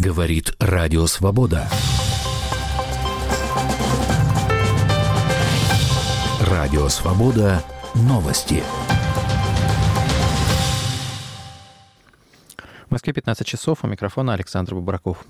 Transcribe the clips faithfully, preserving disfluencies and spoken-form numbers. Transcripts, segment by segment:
Говорит Радио Свобода. Радио Свобода. Новости. В Москве пятнадцать часов. У микрофона Александр Бубраков.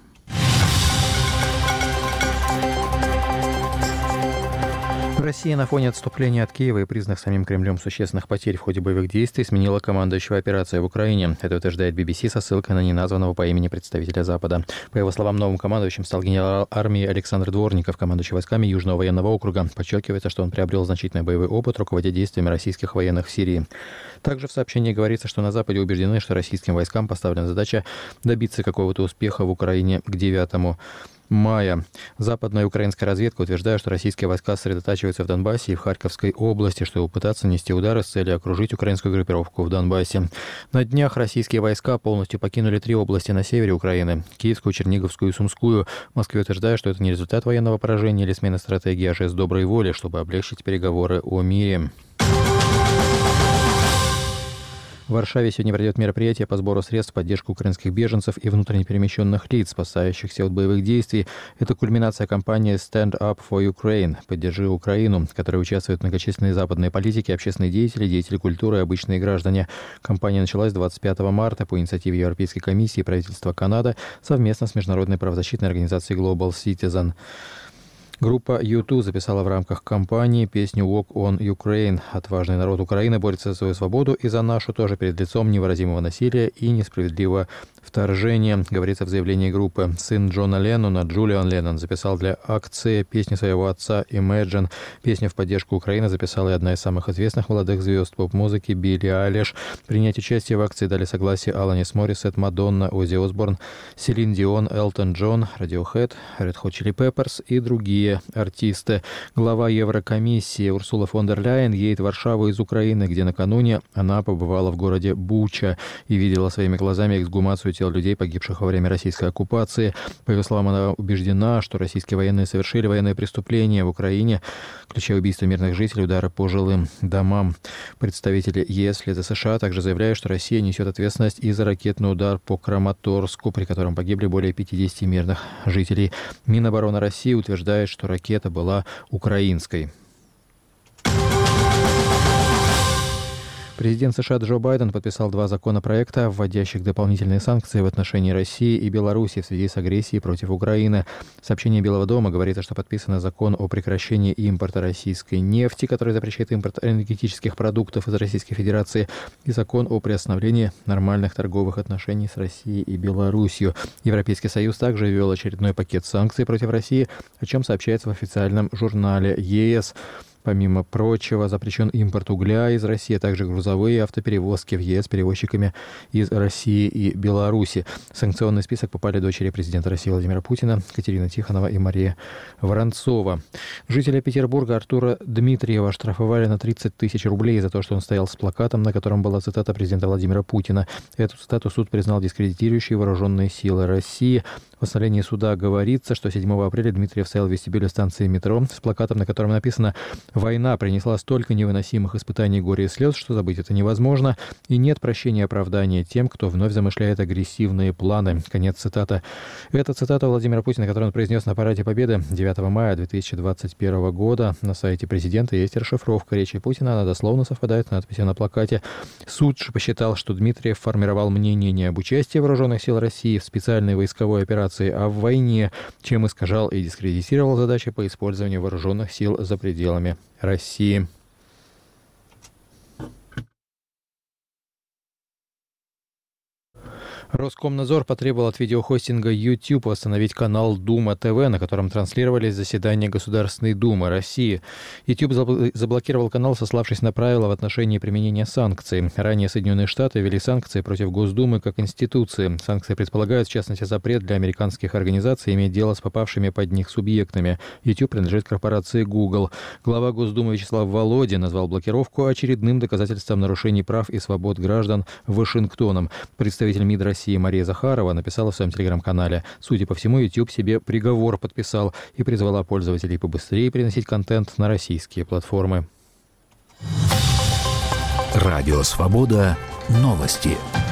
Россия на фоне отступления от Киева и признанных самим Кремлем существенных потерь в ходе боевых действий сменила командующего операцией в Украине. Это утверждает би би си со ссылкой на неназванного по имени представителя Запада. По его словам, новым командующим стал генерал армии Александр Дворников, командующий войсками Южного военного округа. Подчеркивается, что он приобрел значительный боевой опыт, руководя действиями российских военных в Сирии. Также в сообщении говорится, что на Западе убеждены, что российским войскам поставлена задача добиться какого-то успеха в Украине к девятому мая. Западная украинская разведка утверждает, что российские войска сосредотачиваются в Донбассе и в Харьковской области, чтобы пытаться нанести удары с целью окружить украинскую группировку в Донбассе. На днях российские войска полностью покинули три области на севере Украины – Киевскую, Черниговскую и Сумскую. В Москве утверждают, что это не результат военного поражения или смены стратегии, а жест доброй воли, чтобы облегчить переговоры о мире. В Варшаве сегодня пройдет мероприятие по сбору средств в поддержку украинских беженцев и внутренне перемещенных лиц, спасающихся от боевых действий. Это кульминация кампании Stand Up for Ukraine – «Поддержи Украину», в которой участвуют многочисленные западные политики, общественные деятели, деятели культуры и обычные граждане. Кампания началась двадцать пятого марта по инициативе Европейской комиссии и правительства Канады совместно с международной правозащитной организацией Global Citizen. Группа ю ту записала в рамках кампании песню «Walk on Ukraine». Отважный народ Украины борется за свою свободу и за нашу тоже перед лицом невыразимого насилия и несправедливого вторжения, говорится в заявлении группы. Сын Джона Леннона, Джулиан Леннон, записал для акции песню своего отца «Imagine». Песню в поддержку Украины записала и одна из самых известных молодых звезд поп-музыки Билли Айлиш. Принять участие в акции дали согласие Аланис Моррисет, Мадонна, Оззи Осборн, Селин Дион, Элтон Джон, Radiohead, Red Hot Chili Peppers и другие артисты. Глава Еврокомиссии Урсула фон дер Ляйен едет в Варшаву из Украины, где накануне она побывала в городе Буча и видела своими глазами эксгумацию тел людей, погибших во время российской оккупации. По ее словам, она убеждена, что российские военные совершили военные преступления в Украине, включая убийство мирных жителей, удары по жилым домам. Представители ЕС вслед за США также заявляют, что Россия несет ответственность и за ракетный удар по Краматорску, при котором погибли более пятидесяти мирных жителей. Минобороны России утверждает, что ракета была украинской. Президент США Джо Байден подписал два законопроекта, вводящих дополнительные санкции в отношении России и Беларуси в связи с агрессией против Украины. В сообщении Белого дома говорится, что подписан закон о прекращении импорта российской нефти, который запрещает импорт энергетических продуктов из Российской Федерации, и закон о приостановлении нормальных торговых отношений с Россией и Беларусью. Европейский Союз также ввел очередной пакет санкций против России, о чем сообщается в официальном журнале ЕС. Помимо прочего, запрещен импорт угля из России, а также грузовые автоперевозки в ЕС перевозчиками из России и Беларуси. В санкционный список попали дочери президента России Владимира Путина, Катерина Тихонова и Мария Воронцова. Жителя Петербурга Артура Дмитриева оштрафовали на тридцать тысяч рублей за то, что он стоял с плакатом, на котором была цитата президента Владимира Путина. Эту цитату суд признал дискредитирующей вооруженные силы России. В постановлении суда говорится, что седьмого апреля Дмитриев стоял в вестибюле станции метро с плакатом, на котором написано: «Война принесла столько невыносимых испытаний, горя и слез, что забыть это невозможно, и нет прощения и оправдания тем, кто вновь замышляет агрессивные планы». Конец цитаты. Это цитата Владимира Путина, которую он произнес на параде Победы девятого мая две тысячи двадцать первого года. На сайте президента есть расшифровка речи Путина, она дословно совпадает с надписью на плакате. Суд же посчитал, что Дмитриев формировал мнение не об участии вооруженных сил России в специальной войсковой операции, а в войне, чем искажал и дискредитировал задачи по использованию вооруженных сил за пределами России. Роскомнадзор потребовал от видеохостинга YouTube восстановить канал Дума ТВ, на котором транслировались заседания Государственной Думы России. YouTube заблокировал канал, сославшись на правила в отношении применения санкций. Ранее Соединенные Штаты ввели санкции против Госдумы как институции. Санкции предполагают, в частности, запрет для американских организаций иметь дело с попавшими под них субъектами. YouTube принадлежит корпорации Google. Глава Госдумы Вячеслав Володин назвал блокировку очередным доказательством нарушений прав и свобод граждан Вашингтоном. Представитель МИД России Мария Захарова написала в своем телеграм-канале: «Судя по всему, YouTube себе приговор подписал», и призвала пользователей побыстрее переносить контент на российские платформы. Радио Свобода. Новости.